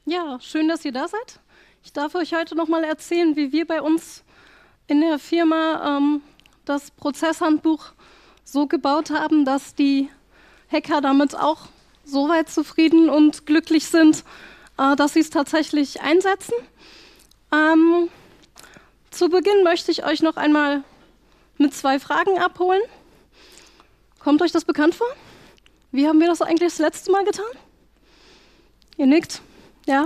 Ja, schön, dass ihr da seid. Ich darf euch heute nochmal erzählen, wie wir bei uns in der Firma das Prozesshandbuch so gebaut haben, dass die Hacker damit auch so weit zufrieden und glücklich sind, dass sie es tatsächlich einsetzen. Zu Beginn möchte ich euch noch einmal mit 2 Fragen abholen. Kommt euch das bekannt vor? Wie haben wir das eigentlich das letzte Mal getan? Ihr nickt. Ja.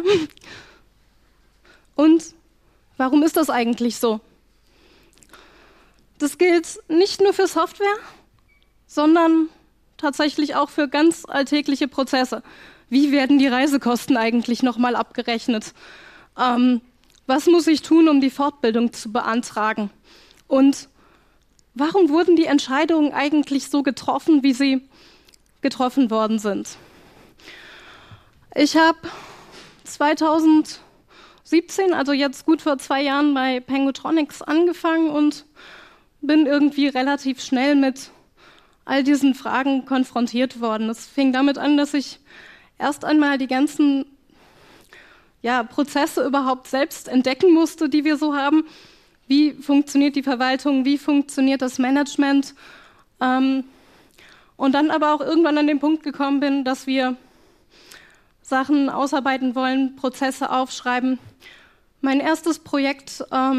Und warum ist das eigentlich so? Das gilt nicht nur für Software, sondern tatsächlich auch für ganz alltägliche Prozesse. Wie werden die Reisekosten eigentlich nochmal abgerechnet? Was muss ich tun, um die Fortbildung zu beantragen? Und warum wurden die Entscheidungen eigentlich so getroffen, wie sie getroffen worden sind? Ich habe 2017, also jetzt gut vor 2 Jahren, bei Pengutronics angefangen und bin irgendwie relativ schnell mit all diesen Fragen konfrontiert worden. Es fing damit an, dass ich erst einmal die ganzen Prozesse überhaupt selbst entdecken musste, die wir so haben. Wie funktioniert die Verwaltung, wie funktioniert das Management? Und dann aber auch irgendwann an den Punkt gekommen bin, dass wir Sachen ausarbeiten wollen, Prozesse aufschreiben. Mein erstes Projekt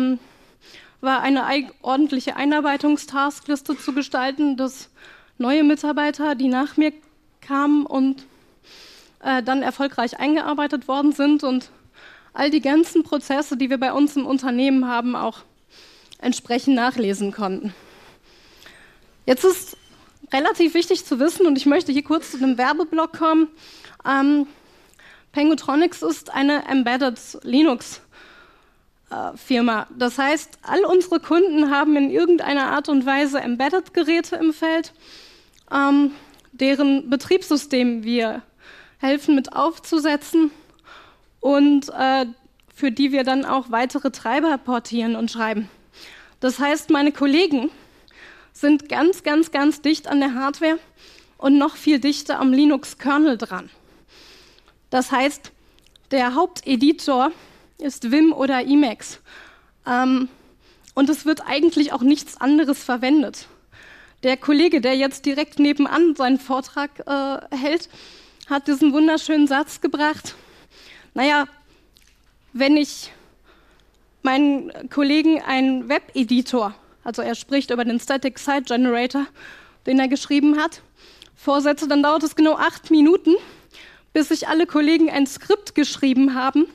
war eine ordentliche Einarbeitungstaskliste zu gestalten, dass neue Mitarbeiter, die nach mir kamen und dann erfolgreich eingearbeitet worden sind und all die ganzen Prozesse, die wir bei uns im Unternehmen haben, auch entsprechend nachlesen konnten. Jetzt ist relativ wichtig zu wissen, und ich möchte hier kurz zu einem Werbeblock kommen, Pengutronics ist eine Embedded Linux Firma. Das heißt, all unsere Kunden haben in irgendeiner Art und Weise Embedded-Geräte im Feld, deren Betriebssystem wir helfen mit aufzusetzen und für die wir dann auch weitere Treiber portieren und schreiben. Das heißt, meine Kollegen sind ganz, ganz, ganz dicht an der Hardware und noch viel dichter am Linux-Kernel dran. Das heißt, der Haupteditor ist Vim oder Emacs. Und es wird eigentlich auch nichts anderes verwendet. Der Kollege, der jetzt direkt nebenan seinen Vortrag hält, hat diesen wunderschönen Satz gebracht: Naja, wenn ich meinen Kollegen einen Webeditor, also er spricht über den Static Site Generator, den er geschrieben hat, vorsetze, dann dauert es genau 8 Minuten, bis sich alle Kollegen ein Skript geschrieben haben,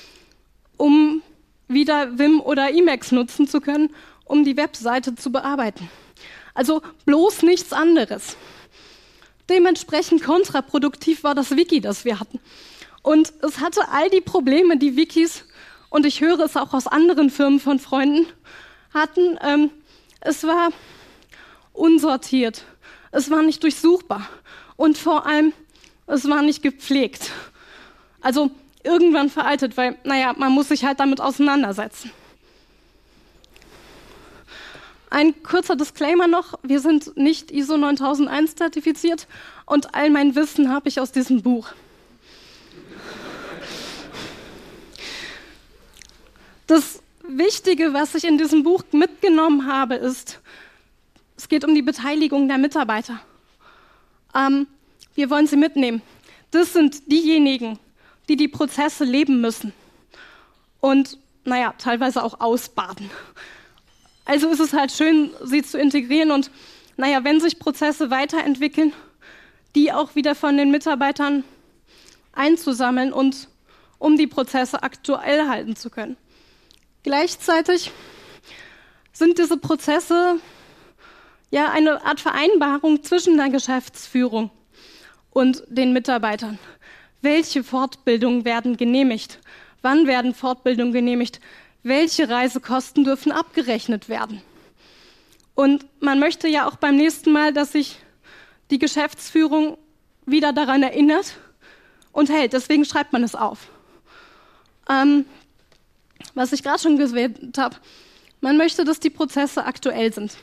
um wieder Vim oder Emacs nutzen zu können, um die Webseite zu bearbeiten. Also bloß nichts anderes. Dementsprechend kontraproduktiv war das Wiki, das wir hatten. Und es hatte all die Probleme, die Wikis, und ich höre es auch aus anderen Firmen von Freunden, hatten. Es war unsortiert, es war nicht durchsuchbar und vor allem, es war nicht gepflegt. Also irgendwann veraltet, weil, man muss sich halt damit auseinandersetzen. Ein kurzer Disclaimer noch: Wir sind nicht ISO 9001 zertifiziert und all mein Wissen habe ich aus diesem Buch. Das Wichtige, was ich in diesem Buch mitgenommen habe, ist, es geht um die Beteiligung der Mitarbeiter. Wir wollen sie mitnehmen. Das sind diejenigen, die die Prozesse leben müssen und, teilweise auch ausbaden. Also ist es halt schön, sie zu integrieren und, wenn sich Prozesse weiterentwickeln, die auch wieder von den Mitarbeitern einzusammeln und um die Prozesse aktuell halten zu können. Gleichzeitig sind diese Prozesse eine Art Vereinbarung zwischen der Geschäftsführung und den Mitarbeitern. Welche Fortbildungen werden genehmigt? Wann werden Fortbildungen genehmigt? Welche Reisekosten dürfen abgerechnet werden? Und man möchte ja auch beim nächsten Mal, dass sich die Geschäftsführung wieder daran erinnert und hält. Deswegen schreibt man es auf. Was ich gerade schon erwähnt habe, man möchte, dass die Prozesse aktuell sind.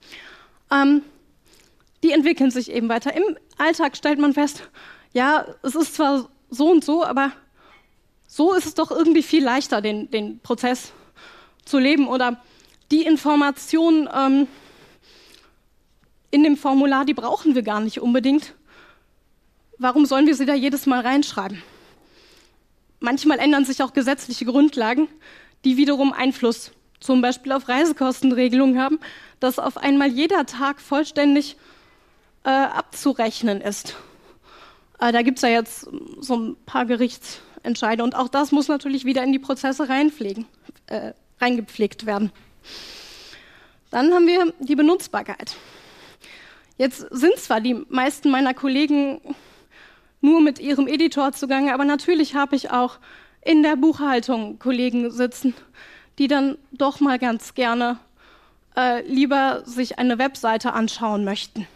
Die entwickeln sich eben weiter. Im Alltag stellt man fest, ja, es ist zwar so und so, aber so ist es doch irgendwie viel leichter, den Prozess zu leben. Oder die Informationen in dem Formular, die brauchen wir gar nicht unbedingt. Warum sollen wir sie da jedes Mal reinschreiben? Manchmal ändern sich auch gesetzliche Grundlagen, die wiederum Einfluss zum Beispiel auf Reisekostenregelungen haben, dass auf einmal jeder Tag vollständig abzurechnen ist. Da gibt es ja jetzt so ein paar Gerichtsentscheide und auch das muss natürlich wieder in die Prozesse reingepflegt werden. Dann haben wir die Benutzbarkeit. Jetzt sind zwar die meisten meiner Kollegen nur mit ihrem Editor zugange, aber natürlich habe ich auch in der Buchhaltung Kollegen sitzen, die dann doch mal ganz gerne lieber sich eine Webseite anschauen möchten.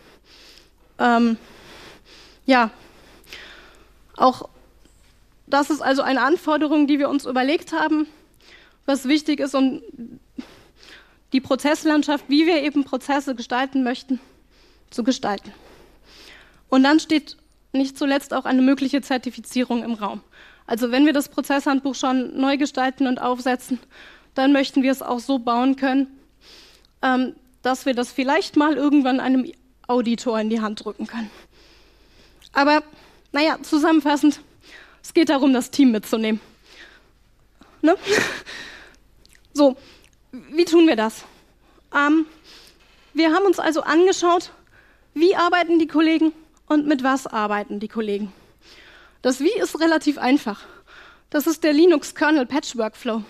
Ja, auch das ist also eine Anforderung, die wir uns überlegt haben, was wichtig ist, um die Prozesslandschaft, wie wir eben Prozesse gestalten möchten, zu gestalten. Und dann steht nicht zuletzt auch eine mögliche Zertifizierung im Raum. Also wenn wir das Prozesshandbuch schon neu gestalten und aufsetzen, dann möchten wir es auch so bauen können, dass wir das vielleicht mal irgendwann einem Auditor in die Hand drücken können. Aber naja, zusammenfassend, es geht darum, das Team mitzunehmen. Ne? So, wie tun wir das? Wir haben uns also angeschaut, wie arbeiten die Kollegen und mit was arbeiten die Kollegen. Das Wie ist relativ einfach. Das ist der Linux-Kernel-Patch-Workflow.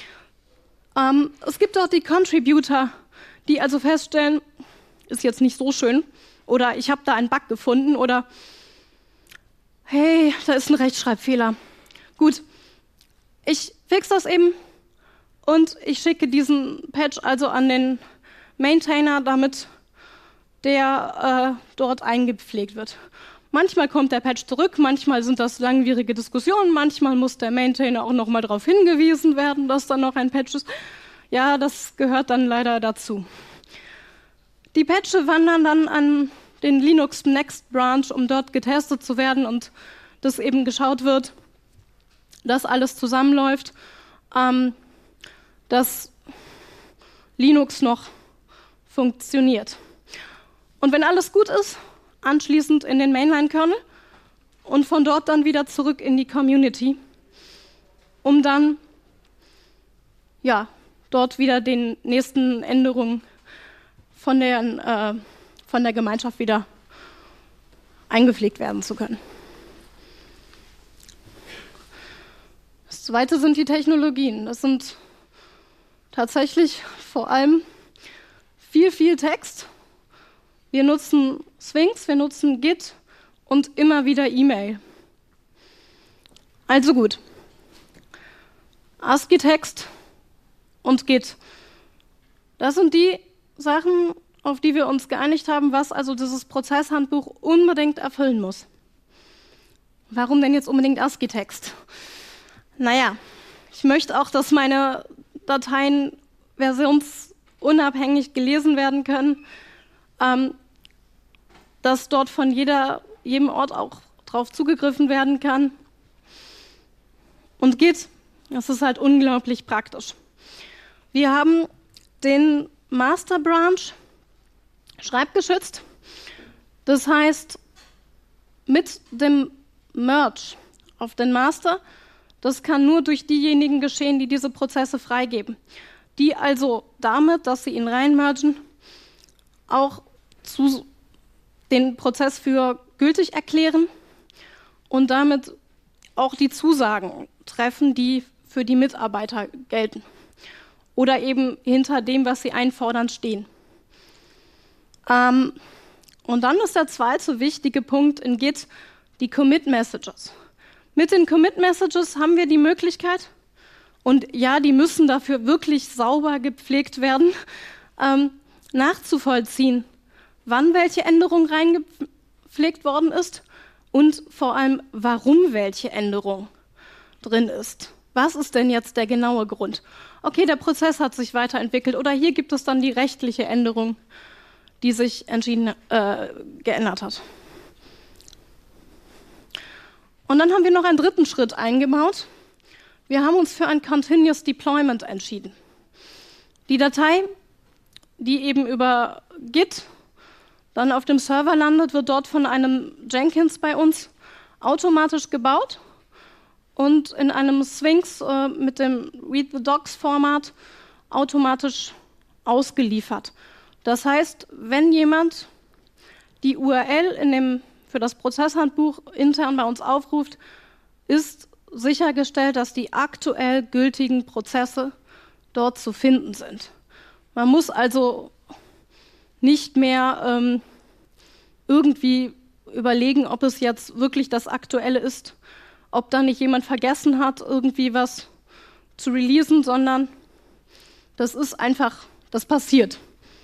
Es gibt auch die Contributor, die also feststellen, ist jetzt nicht so schön, oder ich habe da einen Bug gefunden, oder hey, da ist ein Rechtschreibfehler. Gut, ich fixe das eben und ich schicke diesen Patch also an den Maintainer, damit der dort eingepflegt wird. Manchmal kommt der Patch zurück, manchmal sind das langwierige Diskussionen, manchmal muss der Maintainer auch noch mal darauf hingewiesen werden, dass da noch ein Patch ist. Ja, das gehört dann leider dazu. Die Patches wandern dann an den Linux Next Branch, um dort getestet zu werden und dass eben geschaut wird, dass alles zusammenläuft, dass Linux noch funktioniert. Und wenn alles gut ist, anschließend in den Mainline-Kernel und von dort dann wieder zurück in die Community, um dann ja, dort wieder den nächsten Änderungen von der Gemeinschaft wieder eingepflegt werden zu können. Das Zweite sind die Technologien. Das sind tatsächlich vor allem viel Text. Wir nutzen Sphinx, wir nutzen Git und immer wieder E-Mail. Also gut. ASCII-Text und Git. Das sind die Sachen, auf die wir uns geeinigt haben, was also dieses Prozesshandbuch unbedingt erfüllen muss. Warum denn jetzt unbedingt ASCII-Text? Naja, ich möchte auch, dass meine Dateien versionsunabhängig gelesen werden können, dass dort von jedem Ort auch drauf zugegriffen werden kann. Und Git, das ist halt unglaublich praktisch. Wir haben den Master Branch schreibgeschützt. Das heißt, mit dem Merge auf den Master, das kann nur durch diejenigen geschehen, die diese Prozesse freigeben. Die also damit, dass sie ihn reinmergen, auch den Prozess für gültig erklären und damit auch die Zusagen treffen, die für die Mitarbeiter gelten. Oder eben hinter dem, was sie einfordern, stehen. Und dann ist der zweite wichtige Punkt in Git die Commit-Messages. Mit den Commit-Messages haben wir die Möglichkeit, und ja, die müssen dafür wirklich sauber gepflegt werden, nachzuvollziehen, wann welche Änderung reingepflegt worden ist und vor allem, warum welche Änderung drin ist. Was ist denn jetzt der genaue Grund? Okay, der Prozess hat sich weiterentwickelt oder hier gibt es dann die rechtliche Änderung, die sich geändert hat. Und dann haben wir noch einen dritten Schritt eingebaut. Wir haben uns für ein Continuous Deployment entschieden. Die Datei, die eben über Git dann auf dem Server landet, wird dort von einem Jenkins bei uns automatisch gebaut und in einem Sphinx mit dem Read-the-Docs-Format automatisch ausgeliefert. Das heißt, wenn jemand die URL für das Prozesshandbuch intern bei uns aufruft, ist sichergestellt, dass die aktuell gültigen Prozesse dort zu finden sind. Man muss also nicht mehr irgendwie überlegen, ob es jetzt wirklich das Aktuelle ist, ob da nicht jemand vergessen hat, irgendwie was zu releasen, sondern das ist einfach, das passiert.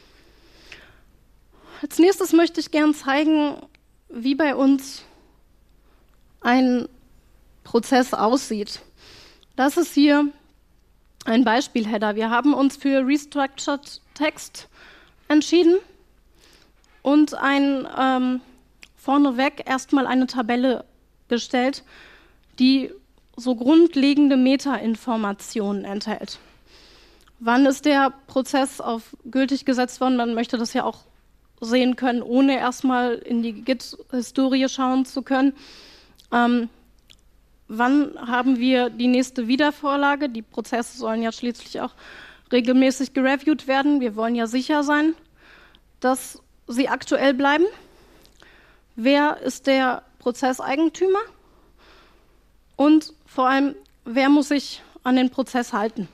Als nächstes möchte ich gerne zeigen, wie bei uns ein Prozess aussieht. Das ist hier ein Beispiel-Header. Wir haben uns für Restructured Text entschieden und vorneweg erstmal eine Tabelle gestellt, die so grundlegende Metainformationen enthält. Wann ist der Prozess auf gültig gesetzt worden? Man möchte das ja auch sehen können, ohne erstmal in die Git-Historie schauen zu können. Wann haben wir die nächste Wiedervorlage? Die Prozesse sollen ja schließlich auch regelmäßig gereviewt werden. Wir wollen ja sicher sein, dass sie aktuell bleiben. Wer ist der Prozesseigentümer? Und vor allem, wer muss sich an den Prozess halten?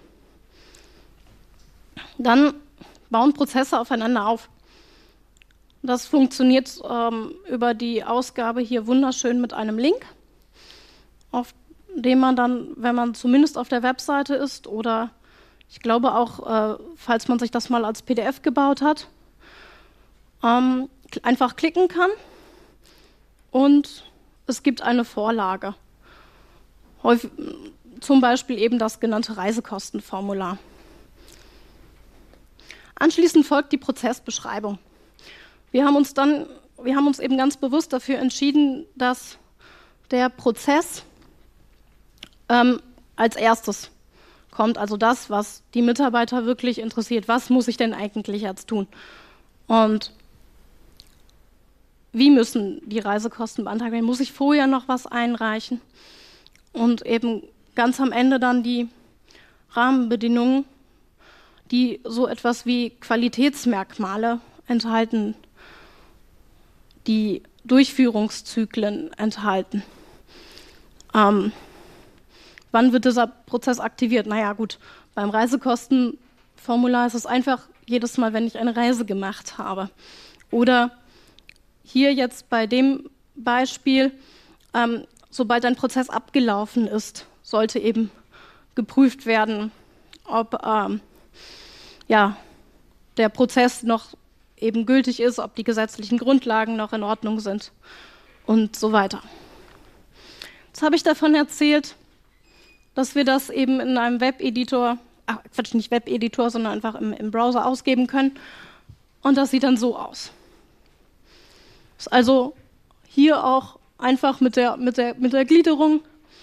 Dann bauen Prozesse aufeinander auf. Das funktioniert über die Ausgabe hier wunderschön mit einem Link, auf dem man dann, wenn man zumindest auf der Webseite ist oder ich glaube auch, falls man sich das mal als PDF gebaut hat, einfach klicken kann und es gibt eine Vorlage. Zum Beispiel eben das genannte Reisekostenformular. Anschließend folgt die Prozessbeschreibung. Wir haben uns eben ganz bewusst dafür entschieden, dass der Prozess als erstes kommt, also das, was die Mitarbeiter wirklich interessiert. Was muss ich denn eigentlich jetzt tun? Und wie müssen die Reisekosten beantragt werden? Muss ich vorher noch was einreichen? Und eben ganz am Ende dann die Rahmenbedingungen, die so etwas wie Qualitätsmerkmale enthalten, die Durchführungszyklen enthalten. Wann wird dieser Prozess aktiviert? Naja gut, beim Reisekostenformular ist es einfach jedes Mal, wenn ich eine Reise gemacht habe. Oder hier jetzt bei dem Beispiel, sobald ein Prozess abgelaufen ist, sollte eben geprüft werden, ob der Prozess noch eben gültig ist, ob die gesetzlichen Grundlagen noch in Ordnung sind und so weiter. Jetzt habe ich davon erzählt, dass wir das eben in einem Webeditor, nicht Webeditor, sondern einfach im Browser ausgeben können. Und das sieht dann so aus. Ist also hier auch einfach mit der Gliederung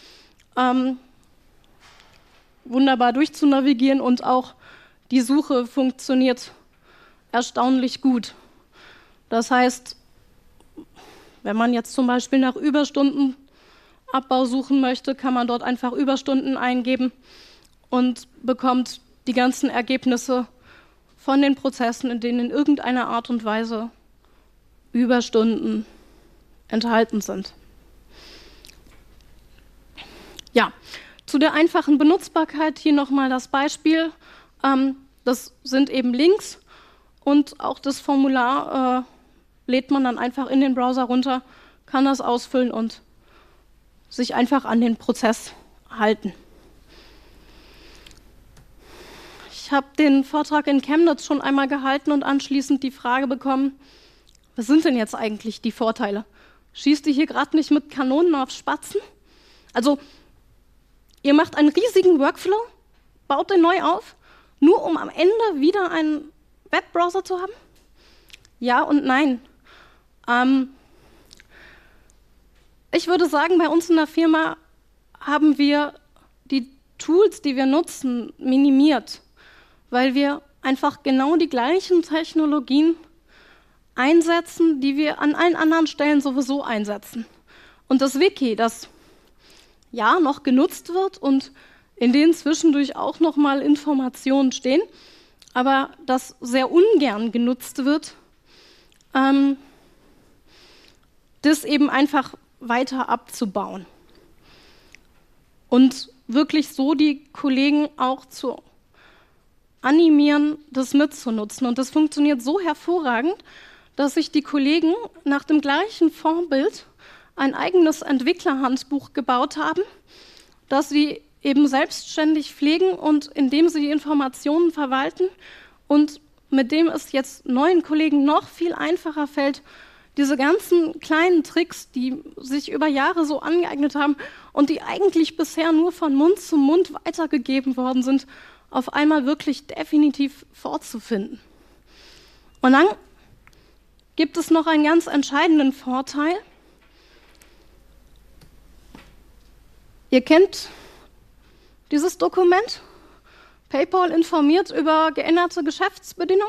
wunderbar durchzunavigieren und auch die Suche funktioniert erstaunlich gut. Das heißt, wenn man jetzt zum Beispiel nach Überstundenabbau suchen möchte, kann man dort einfach Überstunden eingeben und bekommt die ganzen Ergebnisse von den Prozessen, in denen in irgendeiner Art und Weise Überstunden enthalten sind. Ja, zu der einfachen Benutzbarkeit hier nochmal das Beispiel. Das sind eben Links und auch das Formular lädt man dann einfach in den Browser runter, kann das ausfüllen und sich einfach an den Prozess halten. Ich habe den Vortrag in Chemnitz schon einmal gehalten und anschließend die Frage bekommen, was sind denn jetzt eigentlich die Vorteile? Schießt ihr hier gerade nicht mit Kanonen auf Spatzen? Also, ihr macht einen riesigen Workflow, baut den neu auf, nur um am Ende wieder einen Webbrowser zu haben? Ja und nein. Ich würde sagen, bei uns in der Firma haben wir die Tools, die wir nutzen, minimiert, weil wir einfach genau die gleichen Technologien einsetzen, die wir an allen anderen Stellen sowieso einsetzen. Und das Wiki, das ja noch genutzt wird und in denen zwischendurch auch nochmal Informationen stehen, aber das sehr ungern genutzt wird, das eben einfach weiter abzubauen. Und wirklich so die Kollegen auch zu animieren, das mitzunutzen. Und das funktioniert so hervorragend, dass sich die Kollegen nach dem gleichen Vorbild ein eigenes Entwicklerhandbuch gebaut haben, das sie eben selbstständig pflegen und in dem sie die Informationen verwalten und mit dem es jetzt neuen Kollegen noch viel einfacher fällt, diese ganzen kleinen Tricks, die sich über Jahre so angeeignet haben und die eigentlich bisher nur von Mund zu Mund weitergegeben worden sind, auf einmal wirklich definitiv vorzufinden. Und dann gibt es noch einen ganz entscheidenden Vorteil. Ihr kennt dieses Dokument? PayPal informiert über geänderte Geschäftsbedingungen.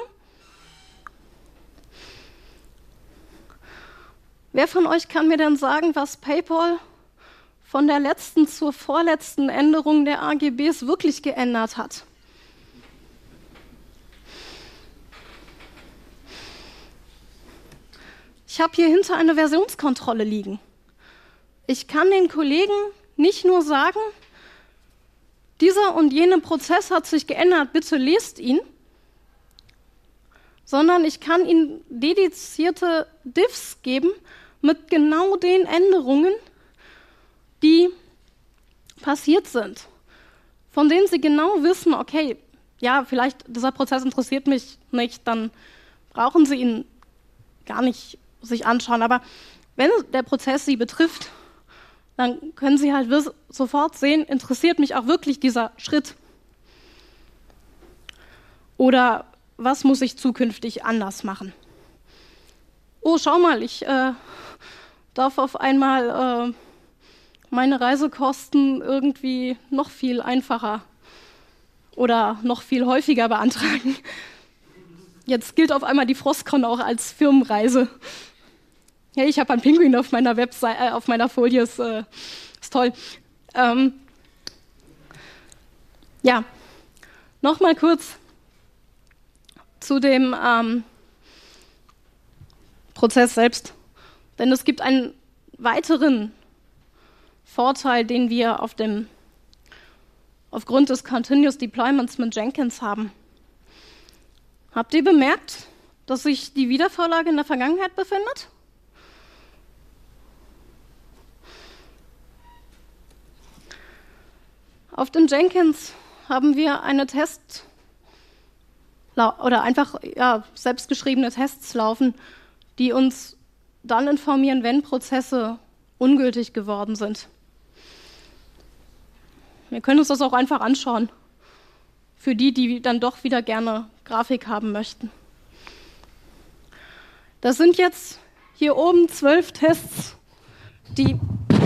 Wer von euch kann mir denn sagen, was PayPal von der letzten zur vorletzten Änderung der AGBs wirklich geändert hat? Ich habe hier hinter eine Versionskontrolle liegen. Ich kann den Kollegen nicht nur sagen, dieser und jener Prozess hat sich geändert, bitte lest ihn, sondern ich kann ihnen dedizierte Diffs geben mit genau den Änderungen, die passiert sind, von denen sie genau wissen, okay, ja, vielleicht dieser Prozess interessiert mich nicht, dann brauchen sie ihn gar nicht sich anschauen, aber wenn der Prozess sie betrifft, dann können Sie halt sofort sehen, interessiert mich auch wirklich dieser Schritt? Oder was muss ich zukünftig anders machen? Oh, schau mal, ich darf auf einmal meine Reisekosten irgendwie noch viel einfacher oder noch viel häufiger beantragen. Jetzt gilt auf einmal die Frostcon auch als Firmenreise. Ja, ich habe einen Pinguin auf meiner Webseite, auf meiner Folie, ist toll. Ja, nochmal kurz zu dem Prozess selbst. Denn es gibt einen weiteren Vorteil, den wir aufgrund des Continuous Deployments mit Jenkins haben. Habt ihr bemerkt, dass sich die Wiedervorlage in der Vergangenheit befindet? Auf dem Jenkins haben wir eine oder einfach selbstgeschriebene Tests laufen, die uns dann informieren, wenn Prozesse ungültig geworden sind. Wir können uns das auch einfach anschauen, für die dann doch wieder gerne Grafik haben möchten. Das sind jetzt hier oben 12 Tests, die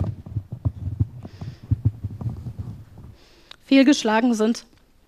fehlgeschlagen sind.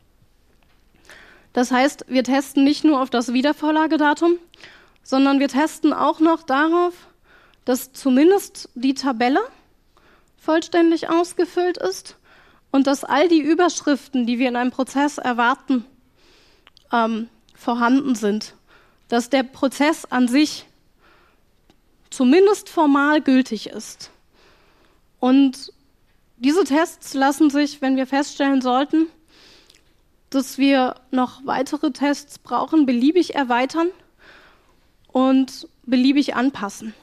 Das heißt, wir testen nicht nur auf das Wiedervorlagedatum, sondern wir testen auch noch darauf, dass zumindest die Tabelle vollständig ausgefüllt ist und dass all die Überschriften, die wir in einem Prozess erwarten, vorhanden sind. Dass der Prozess an sich zumindest formal gültig ist. Und diese Tests lassen sich, wenn wir feststellen sollten, dass wir noch weitere Tests brauchen, beliebig erweitern und beliebig anpassen.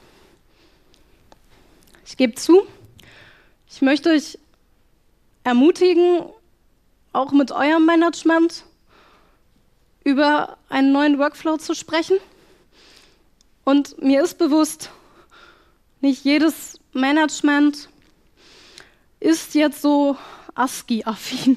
Ich gebe zu, ich möchte euch ermutigen, auch mit eurem Management über einen neuen Workflow zu sprechen. Und mir ist bewusst, nicht jedes Management ist jetzt so ASCII-affin.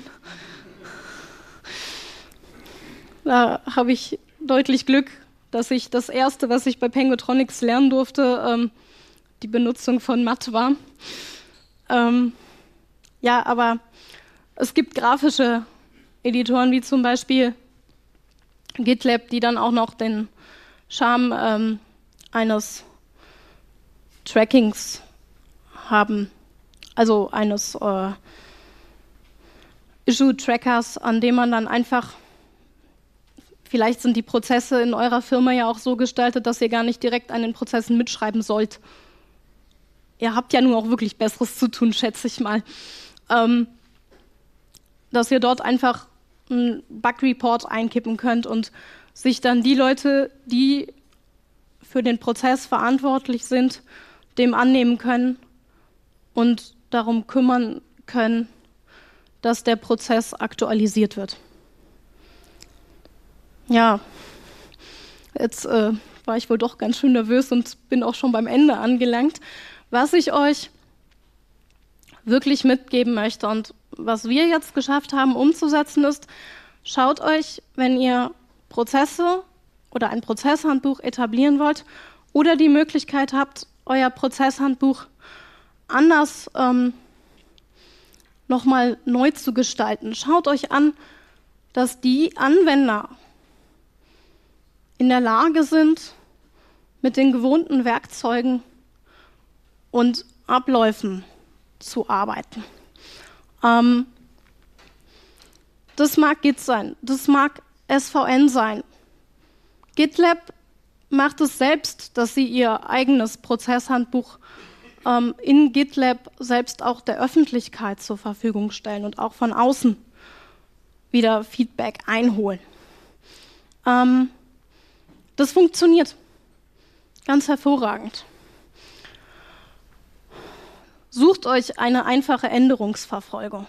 Da habe ich deutlich Glück, dass ich das Erste, was ich bei Pengutronics lernen durfte, die Benutzung von Matt war. Ja, aber Es gibt grafische Editoren wie zum Beispiel GitLab, die dann auch noch den Charme eines Trackings haben, also eines Issue-Trackers, an dem man dann einfach, vielleicht sind die Prozesse in eurer Firma ja auch so gestaltet, dass ihr gar nicht direkt an den Prozessen mitschreiben sollt. Ihr habt ja nur auch wirklich Besseres zu tun, schätze ich mal. Dass ihr dort einfach einen Bug-Report einkippen könnt und sich dann die Leute, die für den Prozess verantwortlich sind, dem annehmen können und darum kümmern können, dass der Prozess aktualisiert wird. Ja, jetzt war ich wohl doch ganz schön nervös und bin auch schon beim Ende angelangt. Was ich euch wirklich mitgeben möchte und was wir jetzt geschafft haben umzusetzen ist, schaut euch, wenn ihr Prozesse oder ein Prozesshandbuch etablieren wollt oder die Möglichkeit habt, euer Prozesshandbuch anders nochmal neu zu gestalten. Schaut euch an, dass die Anwender in der Lage sind, mit den gewohnten Werkzeugen und Abläufen zu arbeiten. Das mag Git sein, das mag SVN sein. GitLab macht es selbst, dass sie ihr eigenes Prozesshandbuch in GitLab selbst auch der Öffentlichkeit zur Verfügung stellen und auch von außen wieder Feedback einholen. Das funktioniert ganz hervorragend. Sucht euch eine einfache Änderungsverfolgung.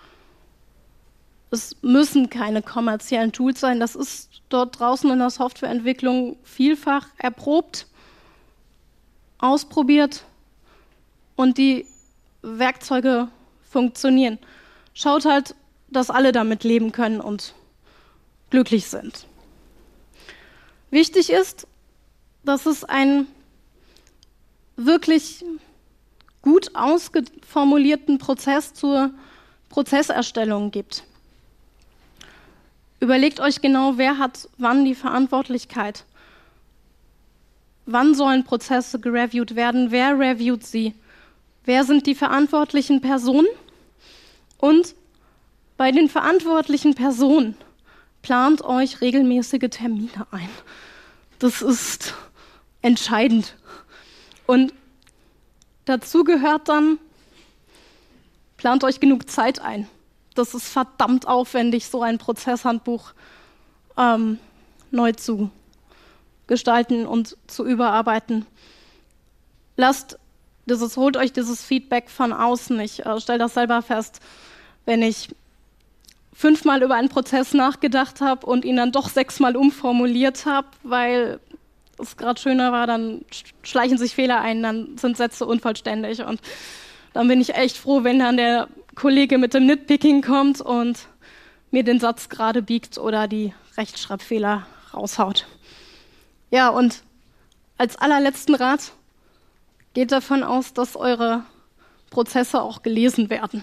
Es müssen keine kommerziellen Tools sein, das ist dort draußen in der Softwareentwicklung vielfach erprobt, ausprobiert und die Werkzeuge funktionieren. Schaut halt, dass alle damit leben können und glücklich sind. Wichtig ist, dass es einen wirklich gut ausformulierten Prozess zur Prozesserstellung gibt. Überlegt euch genau, wer hat wann die Verantwortlichkeit. Wann sollen Prozesse gereviewt werden? Wer reviewt sie? Wer sind die verantwortlichen Personen? Und bei den verantwortlichen Personen plant euch regelmäßige Termine ein. Das ist entscheidend. Und dazu gehört dann, plant euch genug Zeit ein. Das ist verdammt aufwendig, so ein Prozesshandbuch neu zu gestalten und zu überarbeiten. Holt euch dieses Feedback von außen. Ich stelle das selber fest, wenn ich 5-mal über einen Prozess nachgedacht habe und ihn dann doch 6-mal umformuliert habe, weil es gerade schöner war, dann schleichen sich Fehler ein, dann sind Sätze unvollständig und dann bin ich echt froh, wenn dann der Kollege mit dem Nitpicking kommt und mir den Satz gerade biegt oder die Rechtschreibfehler raushaut. Ja, und als allerletzten Rat, geht davon aus, dass eure Prozesse auch gelesen werden.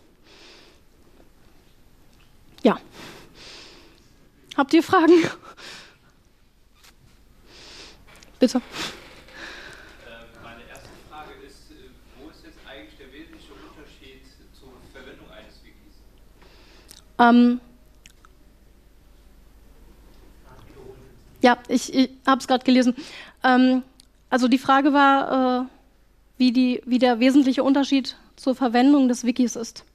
Ja. Habt ihr Fragen? Bitte. Meine erste Frage ist, wo ist jetzt eigentlich der wesentliche Unterschied zur Verwendung eines Wikis? Ja, ich habe es gerade gelesen. Also die Frage war, wie der wesentliche Unterschied zur Verwendung des Wikis ist.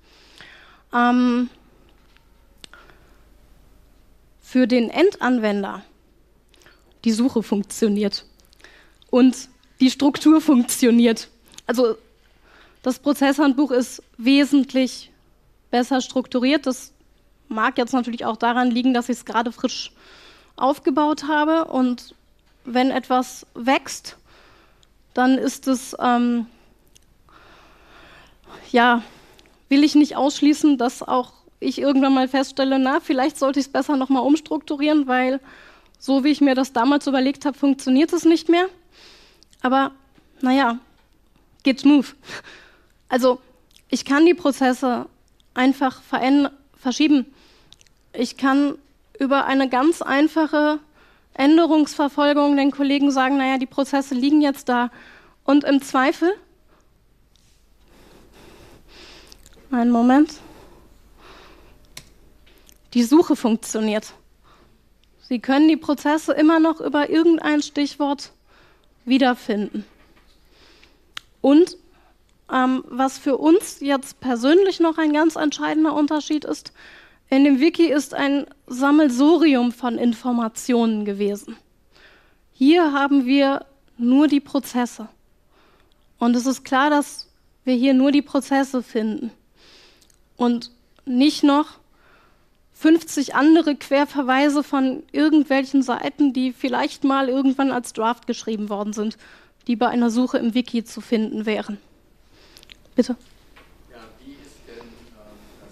Für den Endanwender, die Suche funktioniert und die Struktur funktioniert. Also das Prozesshandbuch ist wesentlich besser strukturiert. Das mag jetzt natürlich auch daran liegen, dass ich es gerade frisch aufgebaut habe. Und wenn etwas wächst, dann ist es, will ich nicht ausschließen, dass auch ich irgendwann mal feststelle, vielleicht sollte ich es besser nochmal umstrukturieren, weil so wie ich mir das damals überlegt habe, funktioniert es nicht mehr. Aber git move. Also ich kann die Prozesse einfach verschieben. Ich kann über eine ganz einfache Änderungsverfolgung den Kollegen sagen, naja, die Prozesse liegen jetzt da. Und im Zweifel, einen Moment, die Suche funktioniert. Sie können die Prozesse immer noch über irgendein Stichwort wiederfinden. Und was für uns jetzt persönlich noch ein ganz entscheidender Unterschied ist, in dem Wiki ist ein Sammelsurium von Informationen gewesen. Hier haben wir nur die Prozesse. Und es ist klar, dass wir hier nur die Prozesse finden und nicht noch 50 andere Querverweise von irgendwelchen Seiten, die vielleicht mal irgendwann als Draft geschrieben worden sind, die bei einer Suche im Wiki zu finden wären. Bitte. Ja, wie ist denn der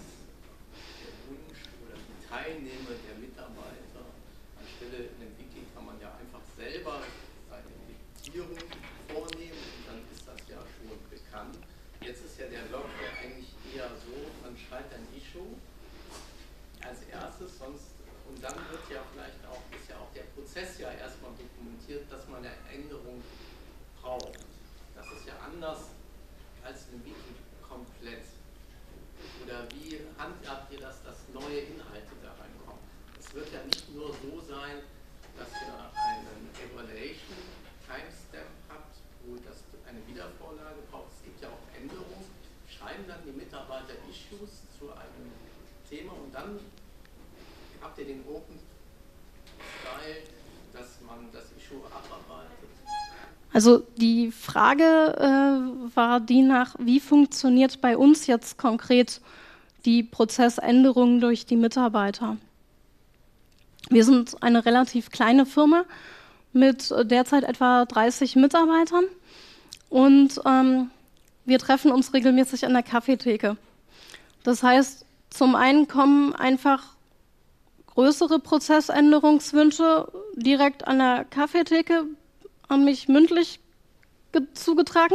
Wunsch oder die Teilnehmer der Mitarbeiter? Anstelle in einem Wiki kann man ja einfach selber seine Diktierung vornehmen und dann ist das ja schon bekannt. Jetzt ist ja der Workflow eigentlich eher so, man schreibt ein Issue als erstes, sonst und dann wird ja vielleicht auch, ist ja auch der Prozess ja erstmal dokumentiert, dass man eine Änderung braucht. Das ist ja anders als ein Wiki komplett. Oder wie handhabt ihr das, dass neue Inhalte da reinkommen? Es wird ja nicht nur so sein, dass ihr einen Evaluation Timestamp habt, wo das eine Wiedervorlage braucht. Es gibt ja auch Änderungen. Schreiben dann die Mitarbeiter Issues zu einem Thema und dann habt ihr den Open Style, dass man das Issue abarbeitet. Also die Frage war die nach, wie funktioniert bei uns jetzt konkret die Prozessänderung durch die Mitarbeiter? Wir sind eine relativ kleine Firma mit derzeit etwa 30 Mitarbeitern und wir treffen uns regelmäßig an der Kaffeetheke. Das heißt, zum einen kommen einfach größere Prozessänderungswünsche direkt an der Kaffeetheke an mich mündlich zugetragen.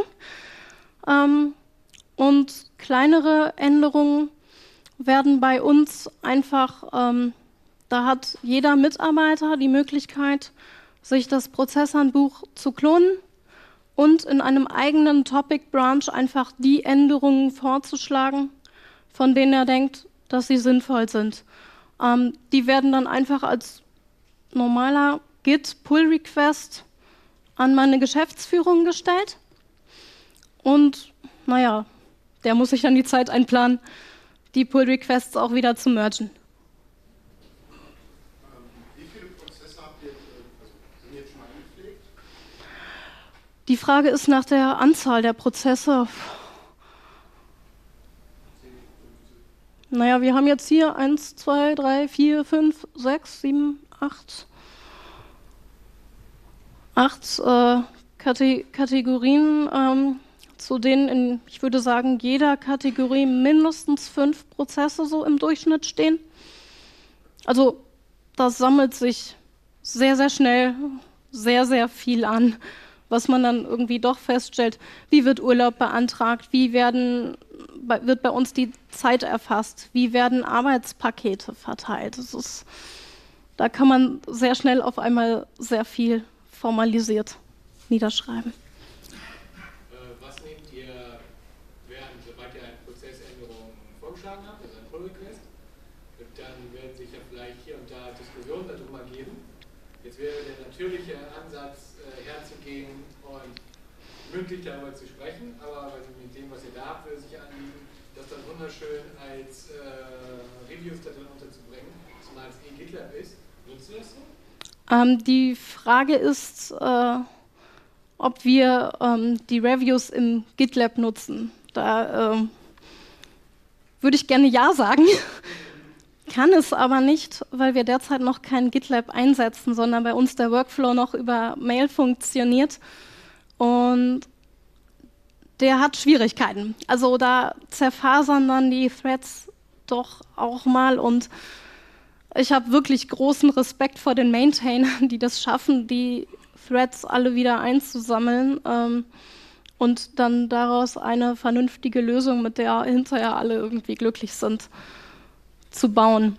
Und kleinere Änderungen werden bei uns einfach, da hat jeder Mitarbeiter die Möglichkeit, sich das Prozesshandbuch zu klonen und in einem eigenen Topic Branch einfach die Änderungen vorzuschlagen, von denen er denkt, dass sie sinnvoll sind. Die werden dann einfach als normaler Git-Pull-Request an meine Geschäftsführung gestellt und naja, der muss sich dann die Zeit einplanen, die Pull-Requests auch wieder zu mergen. Wie viele Prozesse habt ihr, sind jetzt schon eingepflegt? Die Frage ist nach der Anzahl der Prozesse. Naja, wir haben jetzt hier 1, 2, 3, 4, 5, 6, 7, 8 Kategorien, zu denen ich würde sagen, jeder Kategorie mindestens 5 Prozesse so im Durchschnitt stehen. Also das sammelt sich sehr, sehr schnell sehr, sehr viel an, was man dann irgendwie doch feststellt. Wie wird Urlaub beantragt? Wie wird bei uns die Zeit erfasst? Wie werden Arbeitspakete verteilt? Da kann man sehr schnell auf einmal sehr viel formalisiert niederschreiben. Was nehmt ihr, sobald ihr eine Prozessänderung vorgeschlagen habt, also ein Pull-Request, dann werden sich ja vielleicht hier und da Diskussionen darüber geben. Jetzt wäre der natürliche Ansatz, herzugehen und mündlich darüber zu sprechen, aber mit dem, was ihr da habt, würde sich anbieten, das dann wunderschön als Reviews da drin unterzubringen, was mal als GitLab ist. Nutzt ihr das so? Die Frage ist, ob wir die Reviews im GitLab nutzen. Da würde ich gerne Ja sagen, kann es aber nicht, weil wir derzeit noch kein GitLab einsetzen, sondern bei uns der Workflow noch über Mail funktioniert und der hat Schwierigkeiten. Also da zerfasern dann die Threads doch auch mal und ich habe wirklich großen Respekt vor den Maintainern, die das schaffen, die Threads alle wieder einzusammeln. Und und dann daraus eine vernünftige Lösung, mit der hinterher alle irgendwie glücklich sind, zu bauen.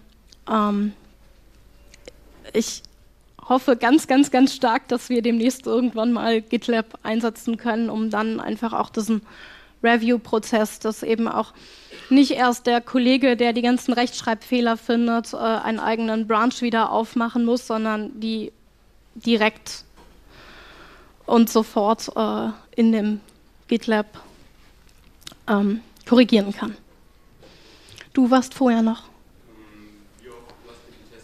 Ich hoffe ganz, ganz, ganz stark, dass wir demnächst irgendwann mal GitLab einsetzen können, um dann einfach auch diesen Review-Prozess, dass eben auch nicht erst der Kollege, der die ganzen Rechtschreibfehler findet, einen eigenen Branch wieder aufmachen muss, sondern die direkt und sofort in dem GitLab korrigieren kann. Du warst vorher noch. Wie oft lasst ihr die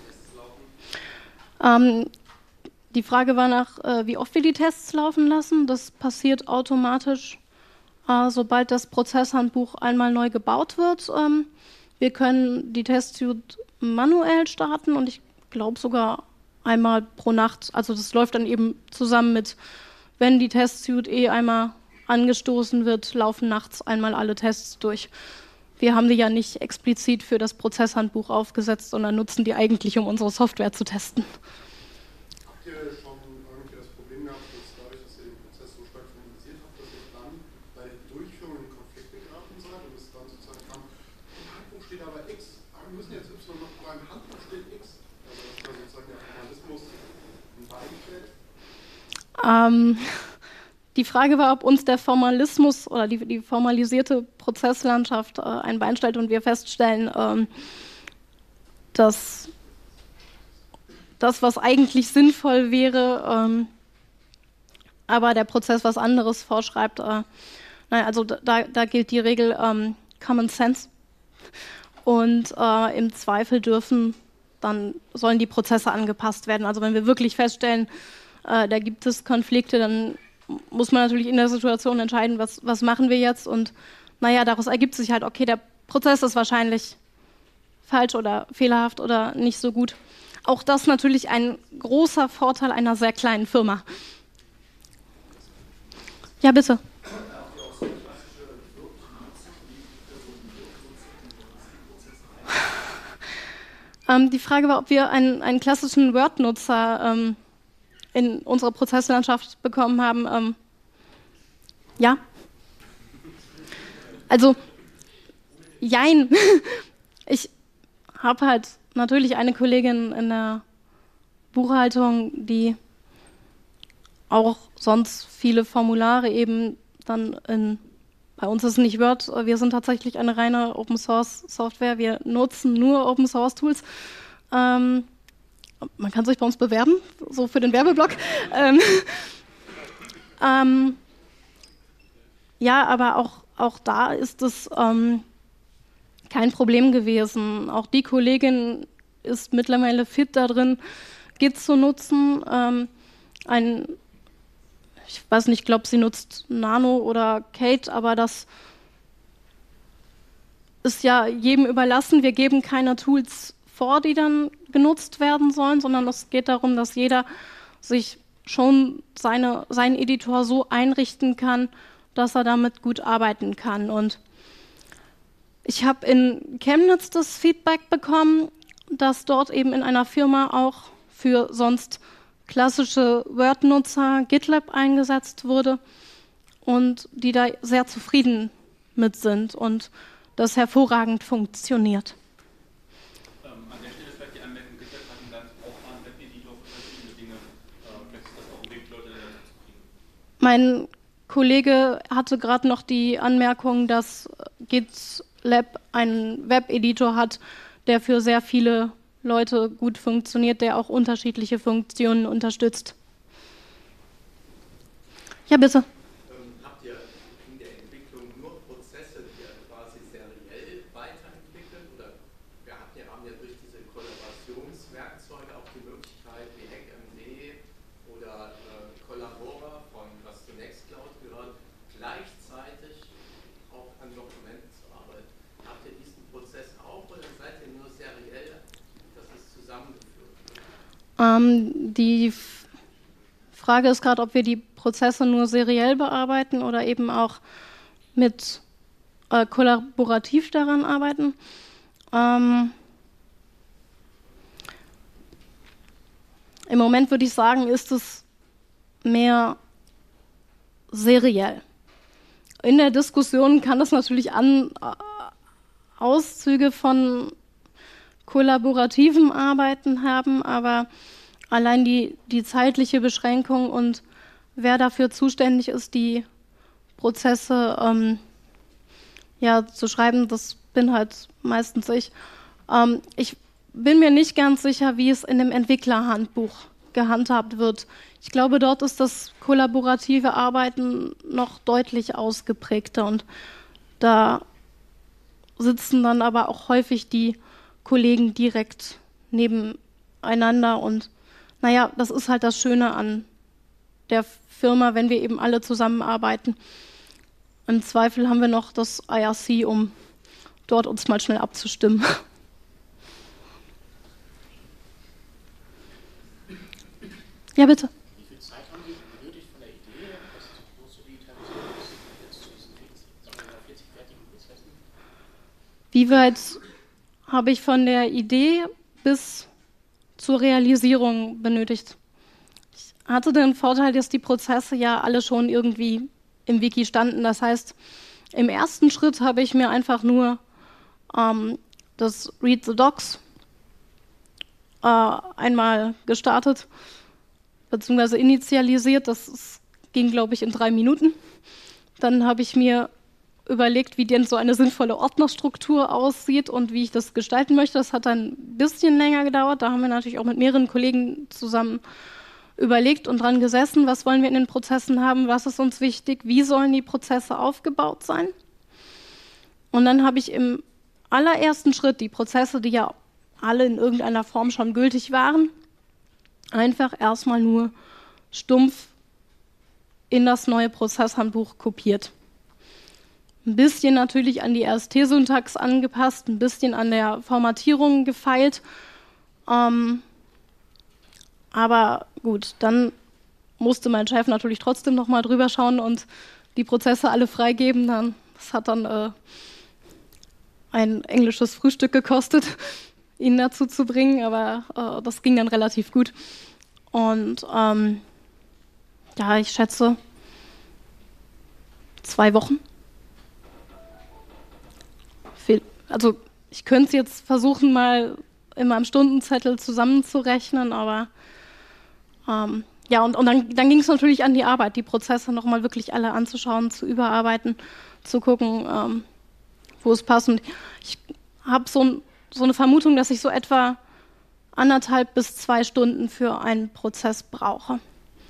Tests laufen? Die Frage war nach, wie oft wir die Tests laufen lassen. Das passiert automatisch, sobald das Prozesshandbuch einmal neu gebaut wird. Wir können die Testsuite manuell starten und ich glaube sogar einmal pro Nacht. Also das läuft dann eben zusammen mit, wenn die Testsuite einmal angestoßen wird, laufen nachts einmal alle Tests durch. Wir haben die ja nicht explizit für das Prozesshandbuch aufgesetzt, sondern nutzen die eigentlich, um unsere Software zu testen. Habt ihr schon irgendwie das Problem gehabt, dass dadurch, dass ihr den Prozess so stark formalisiert habt, dass ihr dann bei der Durchführung in Konflikte geraten seid und es dann sozusagen kam, im Handbuch steht aber X, aber wir müssen jetzt Y noch, aber im Handbuch steht X. Also dass da sozusagen der Formalismus ein Bein stellt? Die Frage war, ob uns der Formalismus oder die formalisierte Prozesslandschaft ein Bein stellt und wir feststellen, dass das, was eigentlich sinnvoll wäre, aber der Prozess was anderes vorschreibt. Also da gilt die Regel Common Sense. Und im Zweifel sollen die Prozesse angepasst werden. Also wenn wir wirklich feststellen, da gibt es Konflikte, dann muss man natürlich in der Situation entscheiden, was machen wir jetzt. Und daraus ergibt sich halt, okay, der Prozess ist wahrscheinlich falsch oder fehlerhaft oder nicht so gut. Auch das natürlich ein großer Vorteil einer sehr kleinen Firma. Ja, bitte. Die Frage war, ob wir einen klassischen Word-Nutzer in unsere Prozesslandschaft bekommen haben. Ja. Also, jein. Ich habe halt natürlich eine Kollegin in der Buchhaltung, die auch sonst viele Formulare eben dann bei uns ist es nicht Word, wir sind tatsächlich eine reine Open-Source-Software, wir nutzen nur Open-Source-Tools. Man kann sich bei uns bewerben, so für den Werbeblock. Ja, aber auch da ist es kein Problem gewesen. Auch die Kollegin ist mittlerweile fit darin, Git zu nutzen. Ich weiß nicht, ich glaube, sie nutzt Nano oder Kate, aber das ist ja jedem überlassen. Wir geben keine Tools vor, die dann genutzt werden sollen, sondern es geht darum, dass jeder sich schon seinen Editor so einrichten kann, dass er damit gut arbeiten kann. Und ich habe in Chemnitz das Feedback bekommen, dass dort eben in einer Firma auch für sonst klassische Word-Nutzer GitLab eingesetzt wurde und die da sehr zufrieden mit sind und das hervorragend funktioniert. An der Stelle vielleicht die Anmerkung, GitLab hat einen ganz brauchbaren Web-Editor für verschiedene Dinge. Vielleicht ist das auch ein Weg, Leute dazu zu kriegen. Mein Kollege hatte gerade noch die Anmerkung, dass GitLab einen Web-Editor hat, der für sehr viele Leute gut funktioniert, der auch unterschiedliche Funktionen unterstützt. Ja, bitte. Habt ihr in der Entwicklung nur Prozesse, die ihr quasi seriell weiterentwickelt? Oder wir haben ja durch diese Kollaborationswerkzeuge auch die Möglichkeit, wie HackMD oder Collabora, was zu Nextcloud gehört, gleichzeitig auch an Dokumenten zu arbeiten. Habt ihr diesen Prozess auch oder seid ihr nur seriell, dass es zusammengeführt wird? Die Frage ist gerade, ob wir die Prozesse nur seriell bearbeiten oder eben auch mit kollaborativ daran arbeiten. Im Moment würde ich sagen, ist es mehr seriell. In der Diskussion kann das natürlich Auszüge von kollaborativem Arbeiten haben, aber allein die zeitliche Beschränkung und wer dafür zuständig ist, die Prozesse zu schreiben, das bin halt meistens ich. Ich bin mir nicht ganz sicher, wie es in dem Entwicklerhandbuch gehandhabt wird. Ich glaube, dort ist das kollaborative Arbeiten noch deutlich ausgeprägter und da sitzen dann aber auch häufig die Kollegen direkt nebeneinander und naja, das ist halt das Schöne an der Firma, wenn wir eben alle zusammenarbeiten. Im Zweifel haben wir noch das IRC, um dort uns mal schnell abzustimmen. Ja, bitte. Wie viel Zeit haben Sie benötigt von der Idee, das zu digitalisieren, bis zu diesen 40 fertigen Prozessen? Wie weit habe ich von der Idee bis zur Realisierung benötigt? Ich hatte den Vorteil, dass die Prozesse ja alle schon irgendwie im Wiki standen. Das heißt, im ersten Schritt habe ich mir einfach nur das Read the Docs einmal gestartet, beziehungsweise initialisiert. Das ging, glaube ich, in 3 Minuten. Dann habe ich mir überlegt, wie denn so eine sinnvolle Ordnerstruktur aussieht und wie ich das gestalten möchte. Das hat dann ein bisschen länger gedauert. Da haben wir natürlich auch mit mehreren Kollegen zusammen überlegt und dran gesessen, was wollen wir in den Prozessen haben, was ist uns wichtig, wie sollen die Prozesse aufgebaut sein. Und dann habe ich im allerersten Schritt die Prozesse, die ja alle in irgendeiner Form schon gültig waren, einfach erstmal nur stumpf in das neue Prozesshandbuch kopiert. Ein bisschen natürlich an die RST-Syntax angepasst, ein bisschen an der Formatierung gefeilt. Aber gut, dann musste mein Chef natürlich trotzdem nochmal drüber schauen und die Prozesse alle freigeben. Das hat dann ein englisches Frühstück gekostet, ihn dazu zu bringen, aber das ging dann relativ gut. Und ich schätze 2 Wochen. Also ich könnte es jetzt versuchen, mal in meinem Stundenzettel zusammenzurechnen, aber und dann ging es natürlich an die Arbeit, die Prozesse nochmal wirklich alle anzuschauen, zu überarbeiten, zu gucken, wo es passt. Und ich habe so eine Vermutung, dass ich so etwa 1,5 bis 2 Stunden für einen Prozess brauche.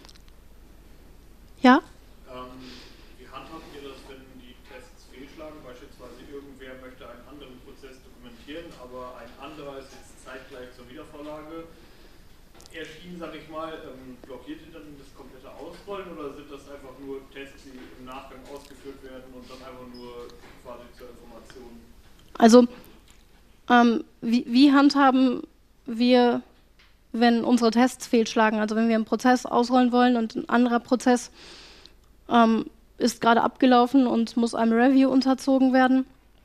Ja? Wie handhabt ihr das, wenn die Tests fehlschlagen? Beispielsweise irgendwer möchte einen anderen Prozess dokumentieren, aber ein anderer ist jetzt zeitgleich zur Wiedervorlage erschienen, sage ich mal. Blockiert ihr dann das komplette Ausrollen oder sind das einfach nur Tests, die im Nachgang ausgeführt werden und dann einfach nur quasi zur Information? Also, wie handhaben wir, wenn unsere Tests fehlschlagen? Also wenn wir einen Prozess ausrollen wollen und ein anderer Prozess ist gerade abgelaufen und muss einem Review unterzogen werden.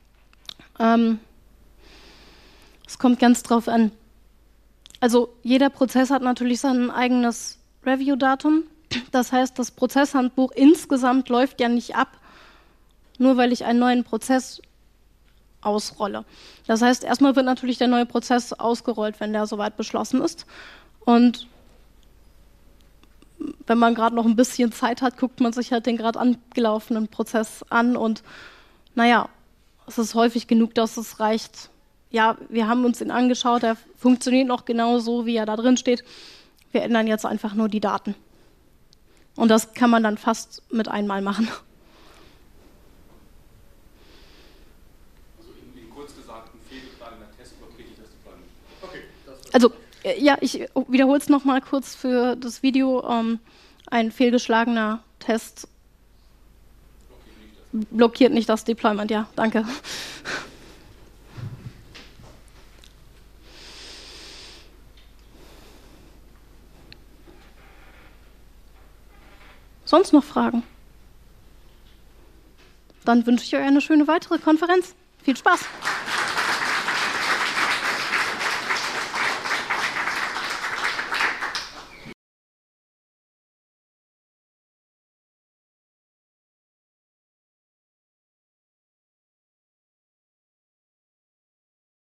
Es kommt ganz drauf an. Also jeder Prozess hat natürlich sein eigenes Review-Datum. Das heißt, das Prozesshandbuch insgesamt läuft ja nicht ab, nur weil ich einen neuen Prozess ausrolle. Das heißt, erstmal wird natürlich der neue Prozess ausgerollt, wenn der soweit beschlossen ist. Und wenn man gerade noch ein bisschen Zeit hat, guckt man sich halt den gerade angelaufenen Prozess an und naja, es ist häufig genug, dass es reicht. Ja, wir haben uns ihn angeschaut, er funktioniert noch genau so, wie er da drin steht. Wir ändern jetzt einfach nur die Daten. Und das kann man dann fast mit einmal machen. Also in kurz gesagt, ein fehlgeschlagener Test blockiert nicht das Deployment. Okay. Also, ja, ich wiederhole es nochmal kurz für das Video. Ein fehlgeschlagener Test blockiert nicht das Deployment. Ja, danke. Sonst noch Fragen? Dann wünsche ich euch eine schöne weitere Konferenz. Viel Spaß!